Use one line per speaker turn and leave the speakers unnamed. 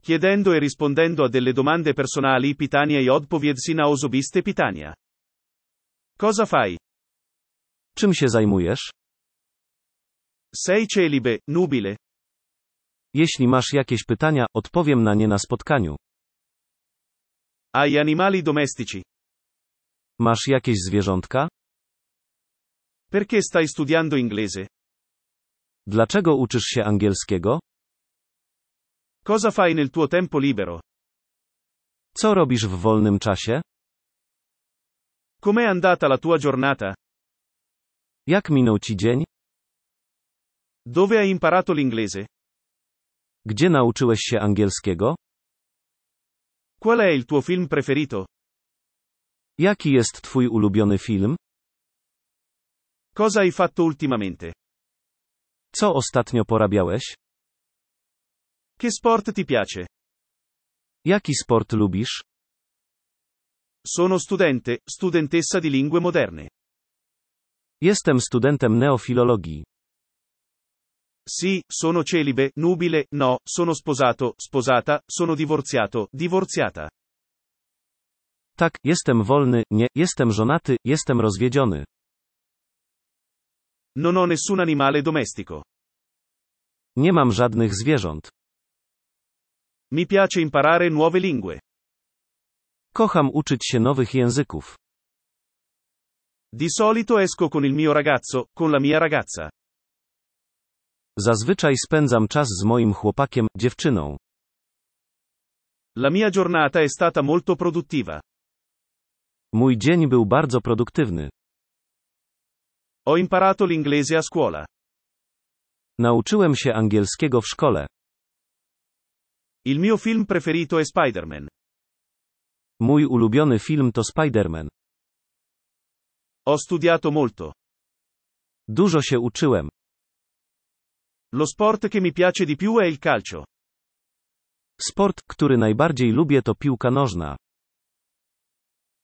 Chiedendo e rispondendo a delle domande personali pytania i odpowiedź na osobiste pytania. Cosa fai?
Czym się zajmujesz?
Sei celibe, nubile?
Jeśli masz jakieś pytania, odpowiem na nie na spotkaniu.
Hai animali domestici?
Masz jakieś zwierzątka?
Perché stai studiando inglese?
Dlaczego uczysz się angielskiego?
Cosa fai nel tuo tempo libero?
Co robisz w wolnym czasie?
Com'è andata la tua giornata?
Jak minął ci dzień?
Dove hai imparato l'inglese?
Gdzie nauczyłeś się angielskiego?
Qual è il tuo film preferito?
Jaki jest twój ulubiony film?
Cosa hai fatto ultimamente?
Co ostatnio porabiałeś?
Che sport ti piace?
Jaki sport lubisz?
Sono studente, studentessa di lingue moderne.
Jestem studentem neofilologii.
Sì, sono celibe, nubile, no, sono sposato, sposata, sono divorziato, divorziata.
Tak, jestem wolny, nie, jestem żonaty, jestem rozwiedziony.
Non ho nessun animale domestico.
Nie mam żadnych zwierząt.
Mi piace imparare nuove lingue.
Kocham uczyć się nowych języków.
Di solito esco con il mio ragazzo, con la mia ragazza.
Zazwyczaj spędzam czas z moim chłopakiem, dziewczyną.
La mia giornata è stata molto produttiva.
Mój dzień był bardzo produktywny.
Ho imparato l'inglese a scuola.
Nauczyłem się angielskiego w szkole.
Il mio film preferito è Spider-Man.
Mój ulubiony film to Spider-Man.
Ho studiato molto.
Dużo się uczyłem.
Lo sport che mi piace di più è il calcio.
Sport, który najbardziej lubię to piłka nożna.